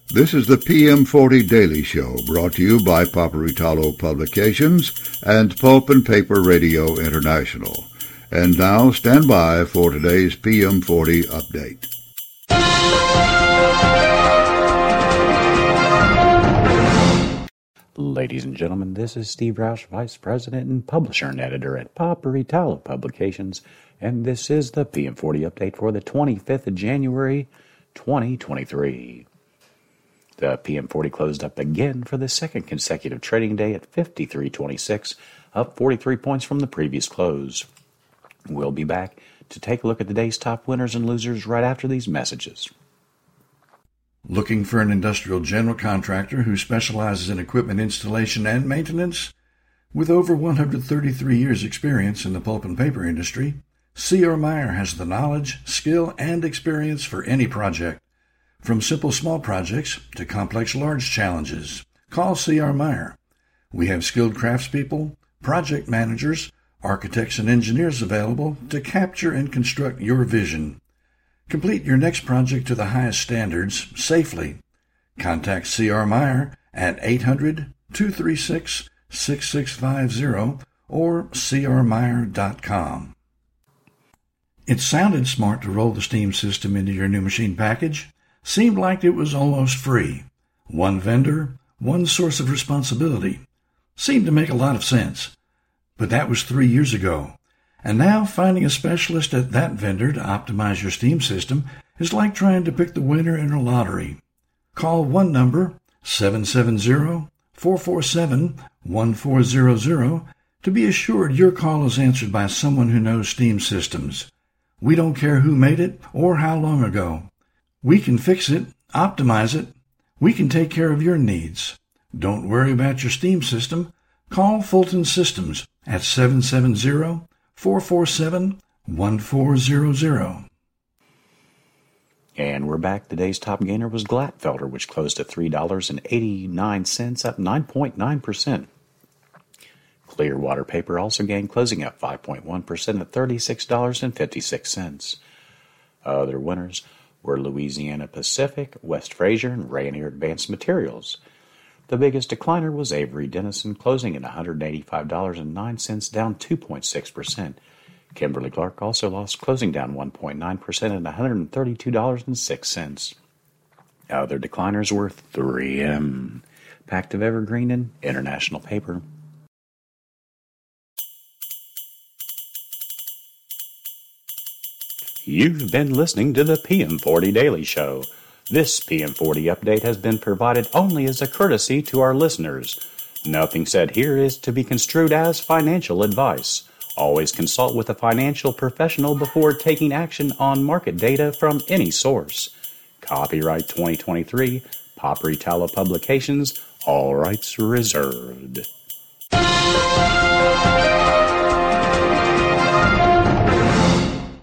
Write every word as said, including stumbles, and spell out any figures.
This is the P M forty Daily Show, brought to you by Paperitalo Publications and Pulp and Paper Radio International. And now, stand by for today's P M forty update. Ladies and gentlemen, this is Steve Roush, Vice President and Publisher and Editor at Paperitalo Publications, and this is the P M forty update for the twenty-fifth of January, twenty twenty-three. The P M forty closed up again for the second consecutive trading day at fifty-three twenty-six, up forty-three points from the previous close. We'll be back to take a look at the day's top winners and losers right after these messages. Looking for an industrial general contractor who specializes in equipment installation and maintenance? With over one hundred thirty-three years' experience in the pulp and paper industry, C R. Meyer has the knowledge, skill, and experience for any project. From simple small projects to complex large challenges, call C R. Meyer. We have skilled craftspeople, project managers, architects, and engineers available to capture and construct your vision. Complete your next project to the highest standards safely. Contact C R. Meyer at eight hundred, two three six, six six five zero or c r meyer dot com. It sounded smart to roll the steam system into your new machine package. Seemed like it was almost free. One vendor, one source of responsibility. Seemed to make a lot of sense. But that was three years ago. And now finding a specialist at that vendor to optimize your steam system is like trying to pick the winner in a lottery. Call one number, seven seven zero, four four seven, one four zero zero, to be assured your call is answered by someone who knows steam systems. We don't care who made it or how long ago. We can fix it, optimize it. We can take care of your needs. Don't worry about your steam system. Call Fulton Systems at seven seven zero, four four seven, one four zero zero. And we're back. Today's top gainer was Glatfelter, which closed at three dollars and eighty-nine cents, up nine point nine percent. Clearwater Paper also gained, closing up five point one percent at thirty-six dollars and fifty-six cents. Other winners were Louisiana Pacific, West Fraser, and Rayonier Advanced Materials. The biggest decliner was Avery Dennison, closing at one hundred eighty-five dollars and nine cents, down two point six percent. Kimberly-Clark also lost, closing down one point nine percent at one hundred thirty-two dollars and six cents. Other decliners were three M, Pactiv Evergreen, and International Paper. You've been listening to the P M forty Daily Show. This P M forty update has been provided only as a courtesy to our listeners. Nothing said here is to be construed as financial advice. Always consult with a financial professional before taking action on market data from any source. Copyright twenty twenty-three, Paperitalo Publications, all rights reserved.